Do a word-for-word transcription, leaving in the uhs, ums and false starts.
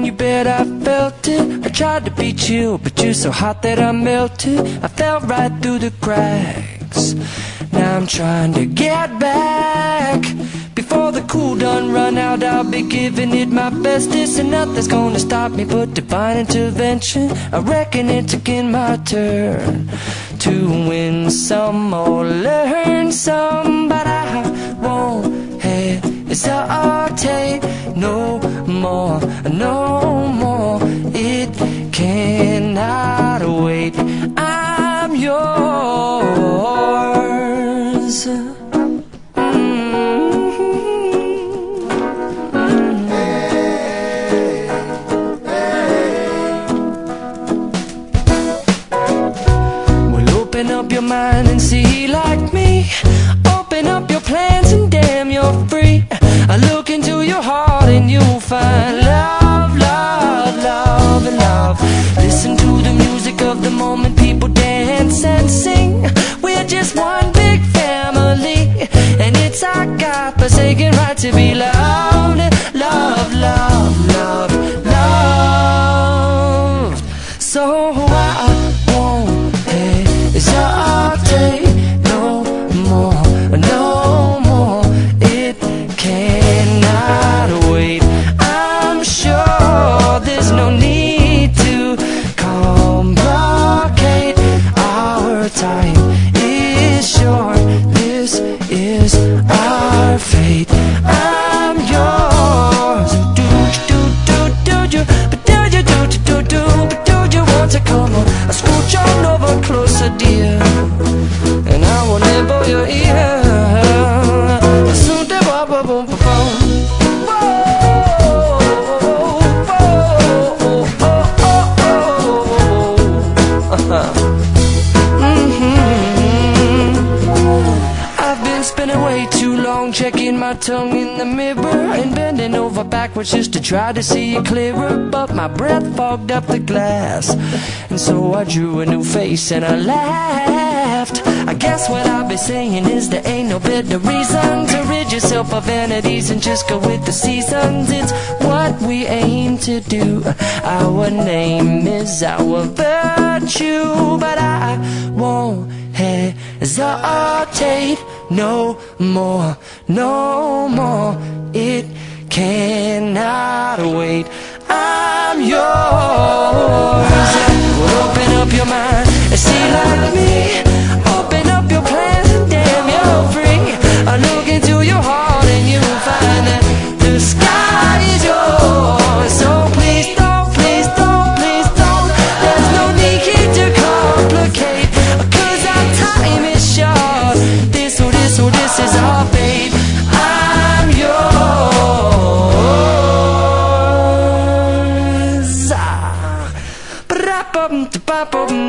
you bet I felt it. I tried to be chill, but you're so hot that I melted. I fell right through the cracks. Now I'm trying to get back. Before the cool done run out, I'll be giving it my bestest, and nothing's gonna stop me but divine intervention. I reckon it's again my turn to win some or learn some, but I won't hesitate no more, no more. It cannot wait. I'm yours. Open up your mind and see like me. Open up your plans and damn, you're free. I look into your heart and you'll find love, love, love, and love. Listen to the music of the moment, people dance and sing. We're just one big family, and it's our God-forsaken right to be loved. Love, love, love, love. So I won't hesitate no more, no more. It cannot wait. I'm sure there's no need to complicate. Our time is short. This is our fate. I'm yours. Do do do do do, but do you do do do do, but do you want to come on? I scooch on over closer, dear, and I will nibble your ear. Soon to boom boom boom boom. Whoa, whoa, oh, oh, oh, oh. Mm-hmm. I've been spending way too long checking my tongue in the mirror and bending over backwards just to try to see it clearer, but my breath fogged up the glass, and so I drew a new face and I laughed. I guess what I'll be saying is there ain't no better reason to rid yourself of vanities and just go with the seasons. It's what we aim to do. Our name is our virtue, but I won't hesitate no more, no more. It cannot wait. I'm yours. Well, open up your mind and see like me. Open up your plans and damn, you're free. I look into your heart and you'll find that the sky is yours. So please don't, please don't, please don't. There's no need here to complicate, 'cause our time is short. This, oh, this, oh, this is our fate. I'm yours. Ah. Ba-da-bum-da-ba-bum.